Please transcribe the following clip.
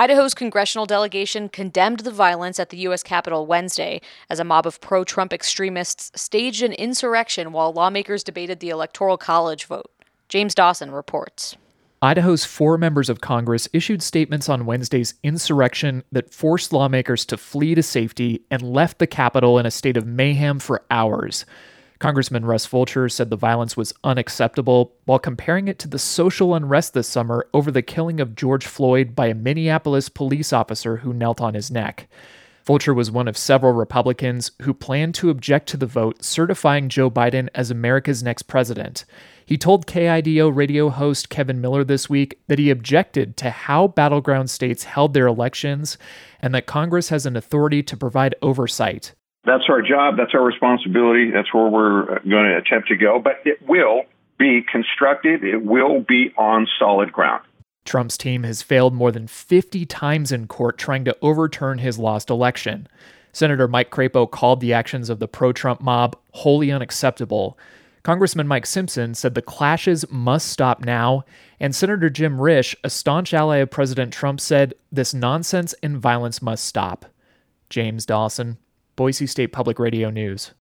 Idaho's congressional delegation condemned the violence at the U.S. Capitol Wednesday as a mob of pro-Trump extremists staged an insurrection while lawmakers debated the Electoral College vote. James Dawson reports. Idaho's 4 members of Congress issued statements on Wednesday's insurrection that forced lawmakers to flee to safety and left the Capitol in a state of mayhem for hours. Congressman Russ Fulcher said the violence was unacceptable while comparing it to the social unrest this summer over the killing of George Floyd by a Minneapolis police officer who knelt on his neck. Fulcher was one of several Republicans who planned to object to the vote certifying Joe Biden as America's next president. He told KIDO radio host Kevin Miller this week that he objected to how battleground states held their elections and that Congress has an authority to provide oversight. That's our job. That's our responsibility. That's where we're going to attempt to go. But it will be constructive. It will be on solid ground. Trump's team has failed more than 50 times in court trying to overturn his lost election. Senator Mike Crapo called the actions of the pro-Trump mob wholly unacceptable. Congressman Mike Simpson said the clashes must stop now, and Senator Jim Risch, a staunch ally of President Trump, said this nonsense and violence must stop. James Dawson, Boise State Public Radio News.